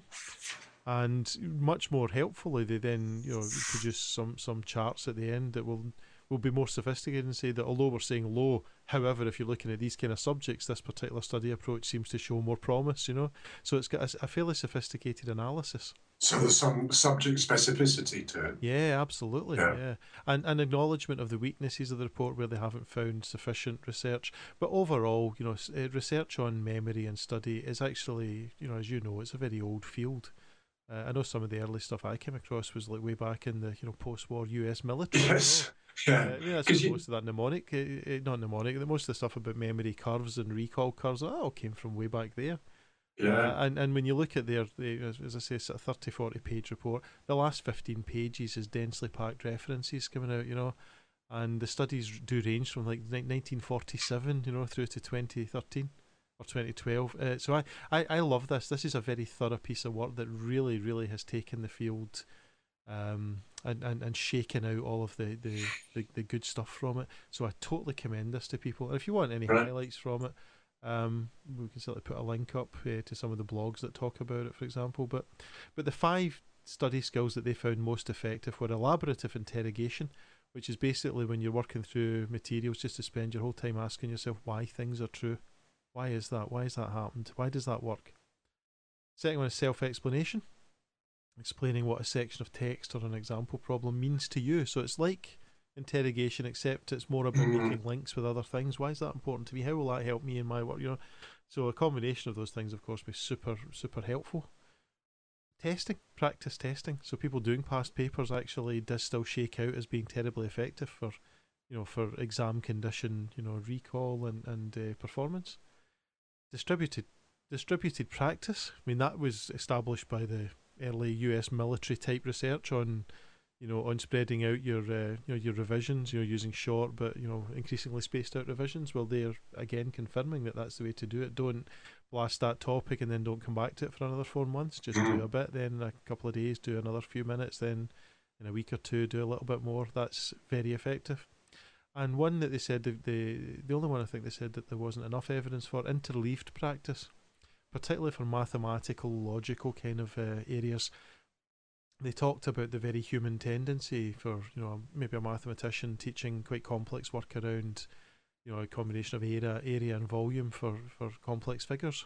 And much more helpfully, they then, you know, produce some, some charts at the end that will we'll be more sophisticated and say that although we're saying low, however, if you're looking at these kind of subjects, this particular study approach seems to show more promise, you know. So it's got a, a fairly sophisticated analysis. So there's some subject specificity to it. Yeah, absolutely. Yeah. Yeah, and an acknowledgement of the weaknesses of the report where they haven't found sufficient research. But overall, you know, research on memory and study is actually, you know, as you know, it's a very old field. Uh, I know some of the early stuff I came across was like way back in the, you know, post-war U S military. Yes. You know? Yeah. Uh, yeah, that's you... most of that mnemonic, uh, uh, not mnemonic. Most of the stuff about memory curves and recall curves, that all came from way back there. Yeah. Uh, and, and when you look at their, the, as, as I say, it's a thirty, forty page report, the last fifteen pages is densely packed references coming out, you know, and the studies do range from like nineteen forty-seven, you know, through to twenty thirteen or twenty twelve. Uh, so I, I, I love this. This is a very thorough piece of work that really, really has taken the field um, and, and, and shaken out all of the, the, the, the good stuff from it. So I totally commend this to people. And if you want any right. highlights from it, Um, we can certainly put a link up uh, to some of the blogs that talk about it, for example. But, but the five study skills that they found most effective were elaborative interrogation, which is basically when you're working through materials just to spend your whole time asking yourself why things are true. Why is that? Why has that happened? Why does that work? Second one is self-explanation, explaining what a section of text or an example problem means to you. So it's like interrogation, except it's more about Mm. making links with other things. Why is that important to me? How will that help me in my work? You know, so a combination of those things, of course, be super, super helpful. Testing, practice testing. So people doing past papers actually does still shake out as being terribly effective for, you know, for exam condition, you know, recall and and uh, performance. Distributed, distributed practice. I mean, that was established by the early U S military type research on, you know, on spreading out your, uh, you know, your revisions, you know, using short but, you know, increasingly spaced out revisions. Well, they're again confirming that that's the way to do it. Don't blast that topic and then don't come back to it for another four months. Just do a bit, then a couple of days, do another few minutes, then in a week or two do a little bit more. That's very effective. And one that they said, the, the, the only one I think they said that there wasn't enough evidence for, interleaved practice, particularly for mathematical, logical kind of uh, areas. They talked about the very human tendency for, you know, maybe a mathematician teaching quite complex work around, you know, a combination of area, area and volume for, for complex figures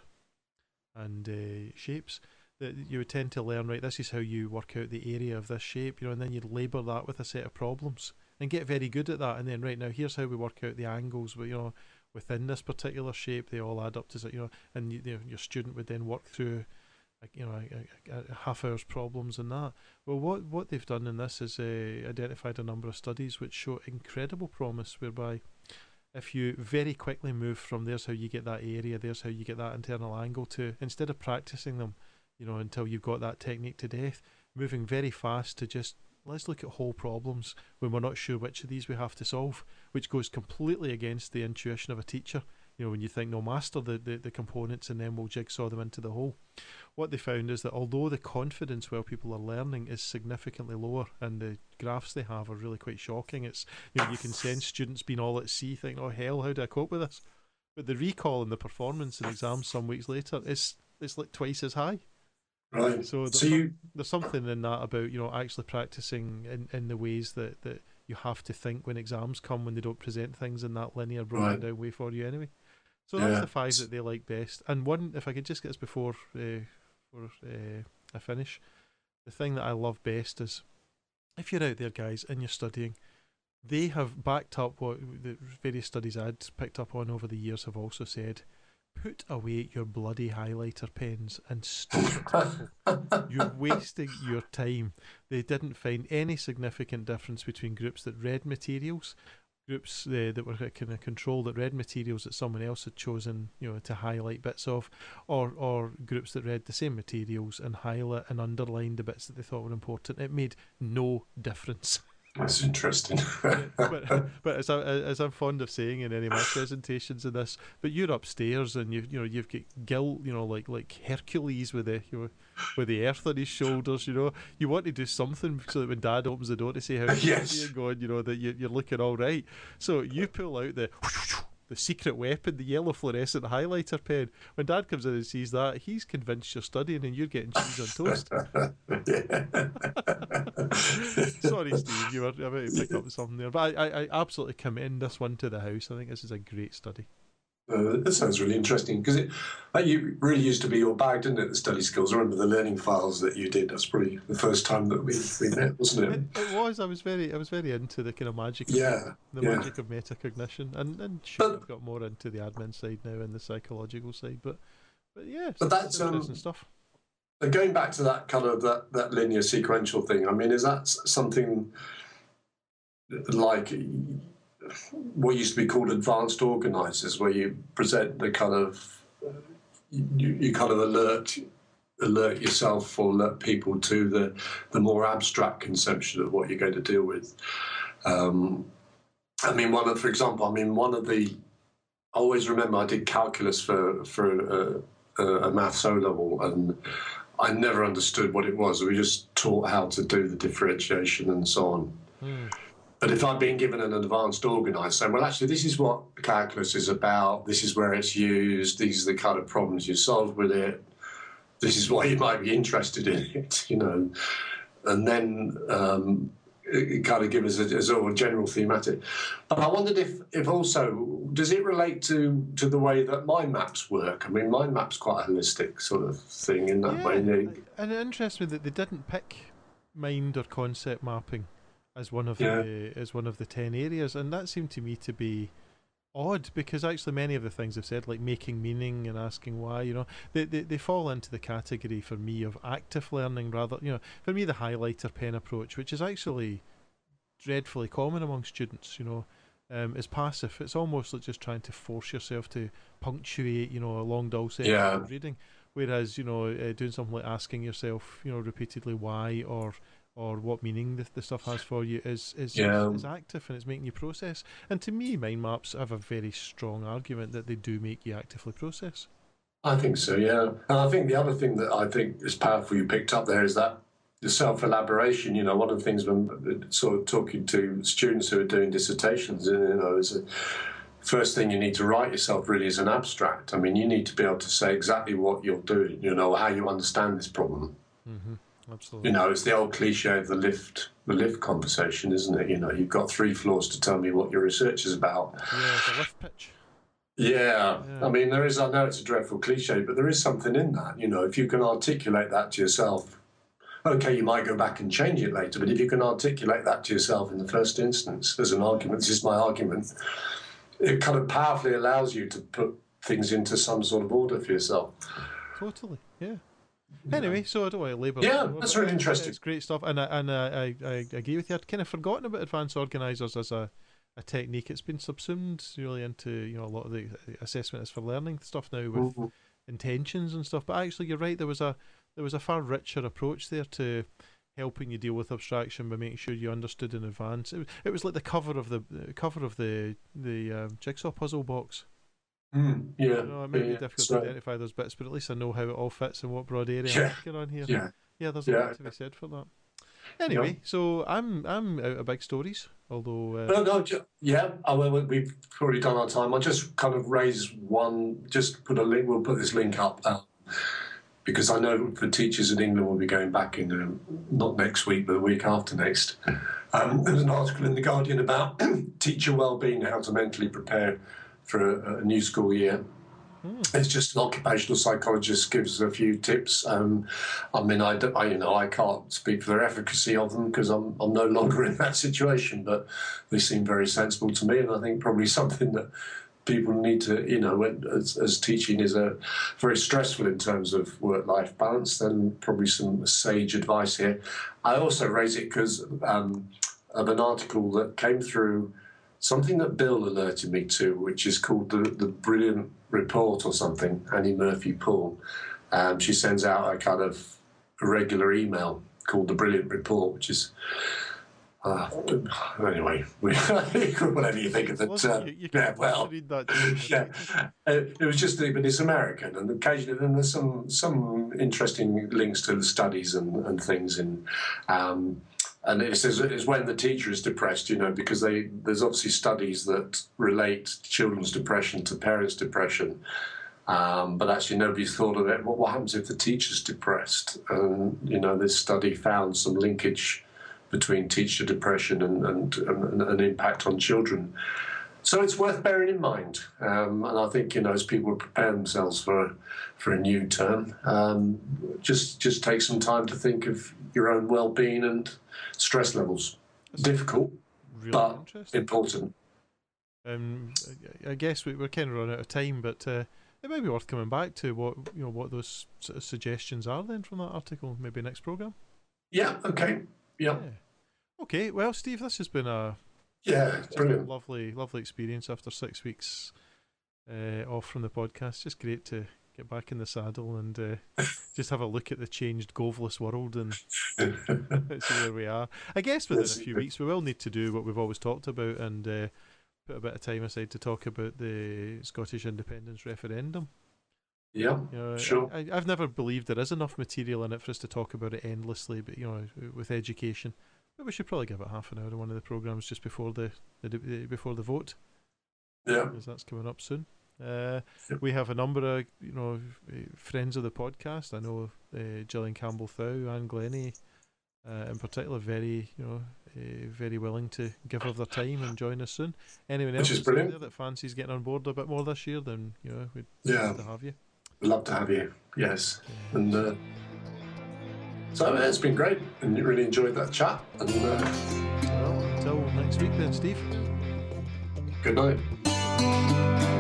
and uh, shapes. That you would tend to learn, right, this is how you work out the area of this shape, you know, and then you'd labour that with a set of problems and get very good at that. And then, right, now here's how we work out the angles, but, you know, within this particular shape, they all add up to, you know, and you, you know, your student would then work through, you know, a, a, a half hour's problems and that. Well, what what they've done in this is uh, identified a number of studies which show incredible promise, whereby if you very quickly move from there's how you get that area, there's how you get that internal angle, to instead of practicing them, you know, until you've got that technique to death, moving very fast to just let's look at whole problems when we're not sure which of these we have to solve, which goes completely against the intuition of a teacher. You know, when you think, no, master the, the, the components and then we'll jigsaw them into the whole. What they found is that although the confidence while people are learning is significantly lower, and the graphs they have are really quite shocking, it's, you know, you can sense students being all at sea thinking, oh hell, how do I cope with this? But the recall and the performance in exams some weeks later is it's like twice as high. Right. So there's, so you... some, there's something in that about, you know, actually practicing in, in the ways that, that you have to think when exams come, when they don't present things in that linear broken right. down way for you anyway. So yeah. that's the five that they like best. And one, if I could just get this before, uh, before uh, I finish, the thing that I love best is, if you're out there, guys, and you're studying, they have backed up what the various studies I'd picked up on over the years have also said. Put away your bloody highlighter pens and stop it. You're wasting your time. They didn't find any significant difference between groups that read materials, groups uh, that were kind of control that read materials that someone else had chosen, you know, to highlight bits of, or or groups that read the same materials and highlight and underline the bits that they thought were important. It made no difference. That's interesting. but but as, I, as I'm fond of saying in any of my presentations in this, but you're upstairs and you you know you've got guilt, you know, like like Hercules with the you know, with the earth on his shoulders. You know, you want to do something so that when Dad opens the door to say how yes. you're going, you know that you, you're looking all right. So you pull out the. The secret weapon, the yellow fluorescent highlighter pen. When Dad comes in and sees that, he's convinced you're studying and you're getting cheese on toast. So Sorry, Steve, you were about to pick up something there, but I, I, I absolutely commend this one to the house. I think this is a great study. Uh, that sounds really interesting because it that you really used to be your bag, didn't it? The study skills. I remember the learning files that you did. That's probably the first time that we, we met, wasn't it? it? It was. I was very, I was very into the kind of magic. Of yeah, the yeah. magic of metacognition, and and sure, but, I've got more into the admin side now and the psychological side, but but yeah, but that's interesting um, stuff. Going back to that kind of that that linear sequential thing. I mean, is that something like what used to be called advanced organisers, where you present the kind of you, you kind of alert alert yourself or alert people to the the more abstract conception of what you're going to deal with. Um, I mean, one of, for example, I mean, one of the I always remember I did calculus for for a, a maths O level, and I never understood what it was. We just taught how to do the differentiation and so on. Mm. But if I'd been given an advanced organiser, saying, well, actually, this is what calculus is about, this is where it's used, these are the kind of problems you solve with it, this is why you might be interested in it, you know, and then um, it, it kind of give us a, a sort of general thematic. But I wondered if, if also, does it relate to, to the way that mind maps work? I mean, mind maps quite a holistic sort of thing in that yeah, way. They, and it interests me that they didn't pick mind or concept mapping as one of yeah. the as one of the ten areas, and that seemed to me to be odd, because actually many of the things I've said, like making meaning and asking why, you know, they, they they fall into the category for me of active learning rather, you know, for me the highlighter pen approach, which is actually dreadfully common among students, you know, um, is passive. It's almost like just trying to force yourself to punctuate, you know, a long dull section yeah. of reading, whereas, you know, uh, doing something like asking yourself, you know, repeatedly why or or what meaning the, the stuff has for you is is, yeah. is is active, and it's making you process. And to me, mind maps have a very strong argument that they do make you actively process. I think so, yeah. And I think the other thing that I think is powerful you picked up there is that the self-elaboration. You know, one of the things when sort of talking to students who are doing dissertations, you know, is the first thing you need to write yourself really is an abstract. I mean, you need to be able to say exactly what you're doing, you know, how you understand this problem. Mm-hmm. Absolutely. You know, it's the old cliche of the lift, the lift conversation, isn't it? You know, you've got three floors to tell me what your research is about. Yeah, it's a lift pitch. Yeah. yeah. I mean, there is, I know it's a dreadful cliche, but there is something in that. You know, if you can articulate that to yourself, okay, you might go back and change it later, but if you can articulate that to yourself in the first instance as an argument, this is my argument, it kind of powerfully allows you to put things into some sort of order for yourself. Totally, yeah. Anyway, so I don't want to labour. Yeah, that's really interesting. It's great stuff, and I, and I, I, I agree with you. I'd kind of forgotten about advanced organisers as a, a technique. It's been subsumed really into, you know, a lot of the assessment is for learning stuff now with mm-hmm. intentions and stuff. But actually, you're right. There was a there was a far richer approach there to helping you deal with abstraction by making sure you understood in advance. It, it was like the cover of the, the cover of the the um, jigsaw puzzle box. Mm, yeah, you know, it might yeah, be difficult so, to identify those bits, but at least I know how it all fits and what broad area yeah, I'm working on here. Yeah, yeah, there's a yeah. lot to be said for that. Anyway, yeah. so I'm I'm out of big stories, although uh, no, no, just, yeah. I mean, we've already done our time. I'll just kind of raise one, just put a link. We'll put this link up uh, because I know for teachers in England, we'll be going back in um, not next week, but the week after next. Um, there's an article in the Guardian about teacher well-being, how to mentally prepare for a, a new school year. Mm. It's just an occupational psychologist gives a few tips. Um, I mean, I, I, you know, I can't speak for their efficacy of them because I'm, I'm no longer in that situation, but they seem very sensible to me, and I think probably something that people need to, you know, as, as teaching is a very stressful in terms of work-life balance, then probably some sage advice here. I also raise it because um, of an article that came through, something that Bill alerted me to, which is called the, the Brilliant Report or something, Annie Murphy-Poole. Um, she sends out a kind of a regular email called the Brilliant Report, which is, uh, anyway, we, whatever you think of it. Uh, you, you yeah, well, read that yeah. It, it was just, but it's American, and occasionally and there's some some interesting links to the studies and, and things in. Um, And it says it's when the teacher is depressed, you know, because they there's obviously studies that relate children's depression to parents' depression. Um, but actually nobody's thought of it. What, what happens if the teacher's depressed? And, you know, this study found some linkage between teacher depression and, and, and an impact on children. So it's worth bearing in mind. Um, and I think, you know, as people prepare themselves for a, for a new term, um, just just take some time to think of your own well-being and stress levels. That's difficult, really but important. Um, I guess we, we're kind of running out of time, but uh, it might be worth coming back to what you know what those sort of suggestions are then from that article. Maybe next program. Yeah. Okay. Yeah. yeah. Okay. Well, Steve, this has been a yeah brilliant, a lovely, lovely experience after six weeks uh, off from the podcast. Just great to get back in the saddle and uh, just have a look at the changed Goveless world and see where we are. I guess within a few weeks we will need to do what we've always talked about and. Uh, Put a bit of time aside to talk about the Scottish independence referendum. Yeah, you know, sure. I, I've never believed there is enough material in it for us to talk about it endlessly. But you know, with education, but we should probably give it half an hour to one of the programs just before the, the, the before the vote. Yeah, because that's coming up soon. Uh, yep. We have a number of you know friends of the podcast. I know uh, Gillian Campbell Thow, Anne Glennie, uh, in particular, very you know. Uh, very willing to give of their time and join us soon. Anyone else there that fancies getting on board a bit more this year, then you know we'd yeah. love to have you. Love to have you. Yes, yeah. and uh, so uh, it's been great, and you really enjoyed that chat. And uh, well, until next week, then, Steve. Good night.